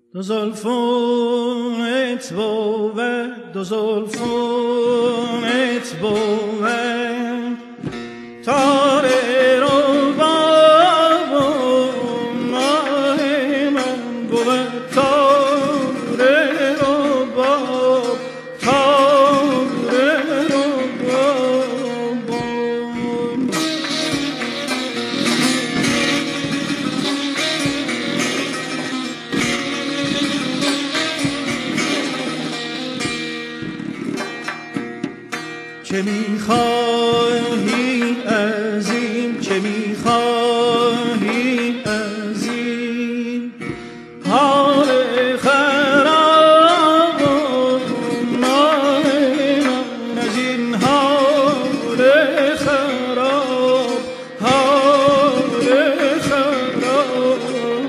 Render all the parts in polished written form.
دو زلفونت بود دو زلفونت بود تاره رو بابون ماه من بود تاره رو باب تاره رو بابون چه میخواهی از این چه میخواهی از این حال خراب مال من از این حال خراب حال خراب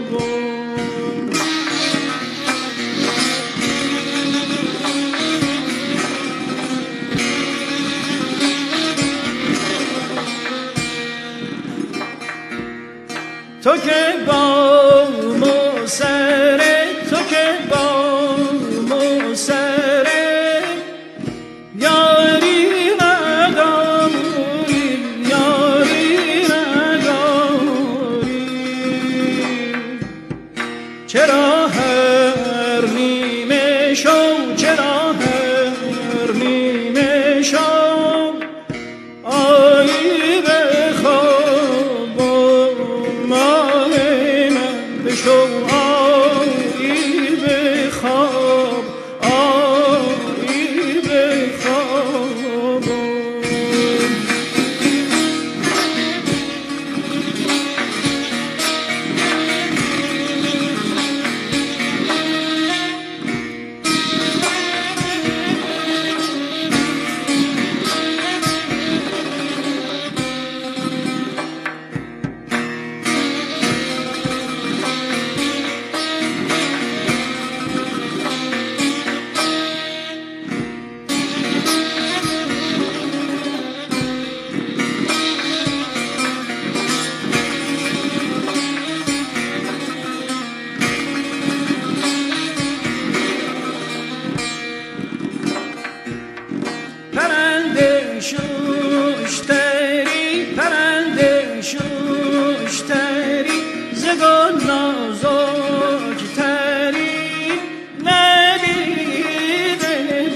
تو که با موسره تو که با موسره یاری نداری یاری نداری چرا هر نیمه شو چرا هر نیمه شو آیی به خواب ماه من بشو آیی به خواب آیی به خواب پرنده شوشتری پرنده شوشتری ز گل نازکتری ندیده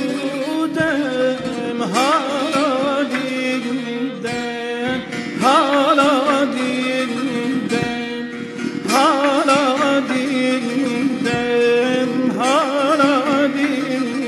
بودم حالا دیدم حالا دیدم حالا دیدم حالا دیدم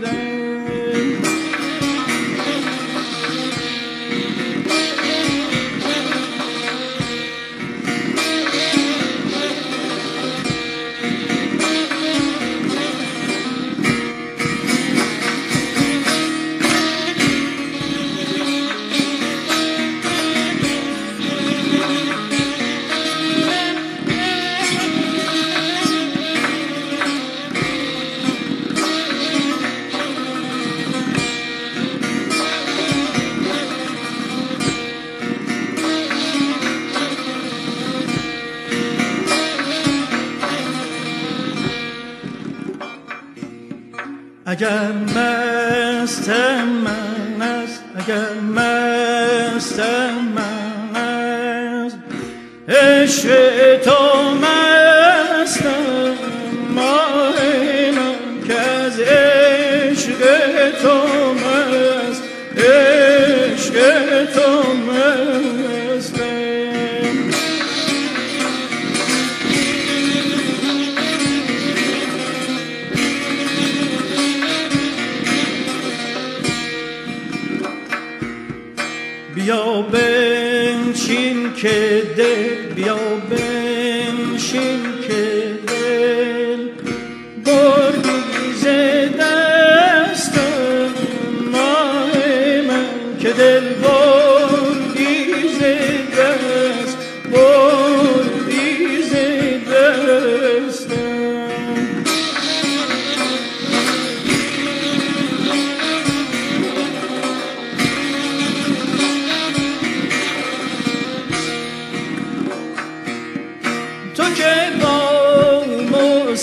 اگر مستم من است اگر مستم من است عشق تو مستم ماه من که از عشق تو مست عشق تو مستم بیا بنشین که دل بیا بنشین که دل بردی ز دستم ماه من که دل بردی ز دست بردی ز دستم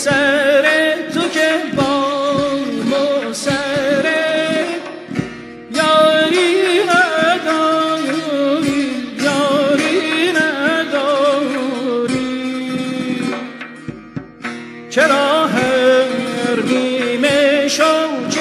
سر تو که با سر یاری نداری یاری نداری چرا هر نیمه شو